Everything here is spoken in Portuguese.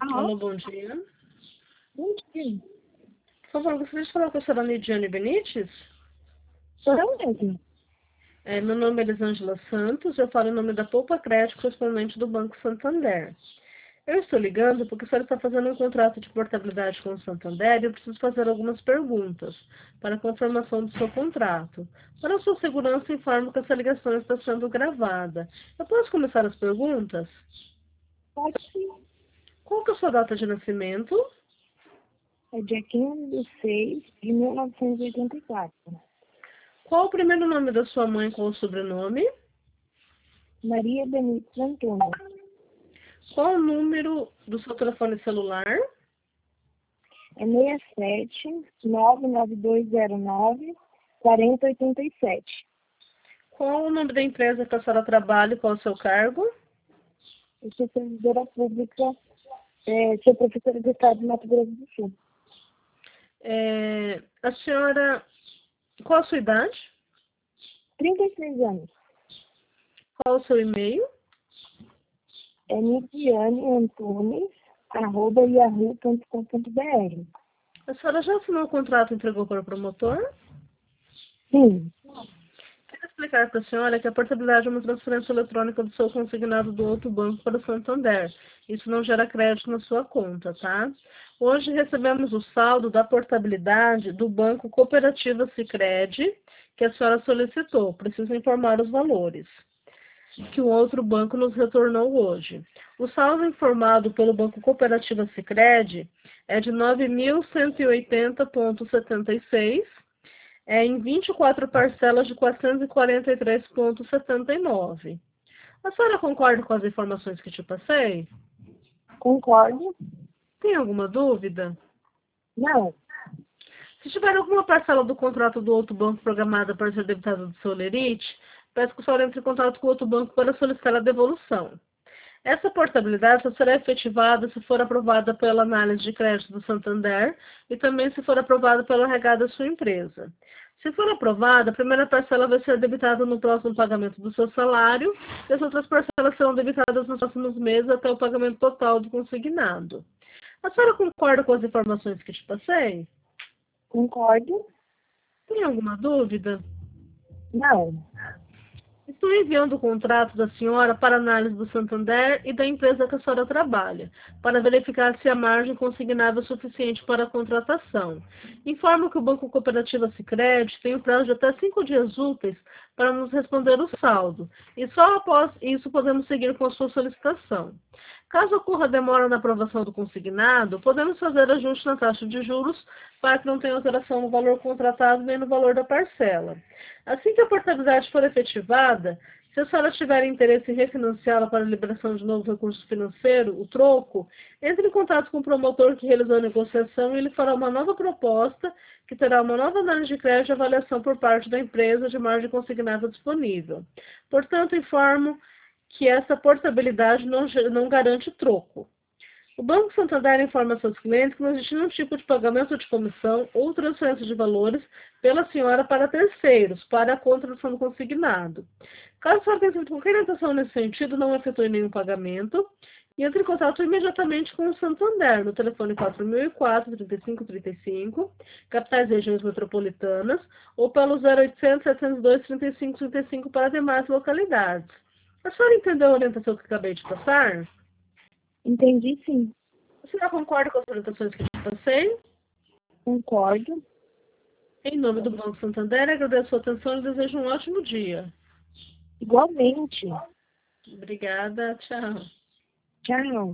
Alô, Alô, bom dia. bom dia. Por favor, gostaria de falar com a senhora Lidiane Benites? Sou eu mesmo. Meu nome é Elisângela Santos, eu falo em nome da Poupa Crédito, correspondente do Banco Santander. Eu estou ligando porque a senhora está fazendo um contrato de portabilidade com o Santander e eu preciso fazer algumas perguntas para a confirmação do seu contrato. Para a sua segurança, informo que essa ligação está sendo gravada. Eu posso começar as perguntas? Pode sim. Qual que é a sua data de nascimento? É dia 15/6/1984. Qual o primeiro nome da sua mãe com o sobrenome? Maria Benites Antônio. Qual o número do seu telefone celular? É 67-99209-4087. Qual o nome da empresa que a senhora trabalha e qual o seu cargo? Eu sou servidora pública, sou professora do Estado de Mato Grosso do Sul. A senhora, qual a sua idade? 36 anos. Qual o seu e-mail? É nidianeantunes@yahoo.com.br. A senhora já assinou o contrato e entregou para o promotor? Sim, Quero explicar para a senhora que a portabilidade é uma transferência eletrônica do seu consignado do outro banco para o Santander. Isso não gera crédito na sua conta, tá? Hoje recebemos o saldo da portabilidade do Banco Cooperativa Sicredi, que a senhora solicitou. Preciso informar os valores que o outro banco nos retornou hoje. O saldo informado pelo Banco Cooperativa Sicredi é de 9.180,76, em 24 parcelas de 443,79. A senhora concorda com as informações que te passei? concordo. Tem alguma dúvida? Não, Se tiver alguma parcela do contrato do outro banco programada para ser debitada do seu lerite, peço que o senhor entre em contato com o outro banco para solicitar a devolução. Essa portabilidade só será efetivada se for aprovada pela análise de crédito do Santander e também se for aprovada pelo RH da sua empresa. Se for aprovada, a primeira parcela vai ser debitada no próximo pagamento do seu salário e as outras parcelas serão debitadas nos próximos meses até o pagamento total do consignado. A senhora concorda com as informações que te passei? concordo. Tem alguma dúvida? Não. Estou enviando o contrato da senhora para análise do Santander e da empresa que a senhora trabalha, para verificar se a margem consignável é suficiente para a contratação. Informo que o Banco Cooperativa Sicredi tem o prazo de até 5 dias úteis para nos responder o saldo, e só após isso podemos seguir com a sua solicitação. Caso ocorra demora na aprovação do consignado, podemos fazer ajuste na taxa de juros para que não tenha alteração no valor contratado nem no valor da parcela. Assim que a portabilidade for efetivada, se a senhora tiver interesse em refinanciá-la para a liberação de novo recurso financeiro, o troco, entre em contato com o promotor que realizou a negociação e ele fará uma nova proposta que terá uma nova análise de crédito e avaliação por parte da empresa de margem consignada disponível. Portanto, informo que essa portabilidade não garante troco. O Banco Santander informa seus clientes que não existe nenhum tipo de pagamento de comissão ou transferência de valores pela senhora para terceiros, para a contratação do consignado. Caso a senhora tenha qualquer orientação nesse sentido, não efetue nenhum pagamento e entre em contato imediatamente com o Santander, no telefone 4004-3535, capitais e regiões metropolitanas, ou pelo 0800-702-3535 para demais localidades. A senhora entendeu a orientação que acabei de passar? Entendi, sim. A senhora concorda com as orientações que eu passei? Concordo. Em nome do Banco Santander, agradeço a sua atenção e desejo um ótimo dia. Igualmente. Obrigada, tchau. Tchau.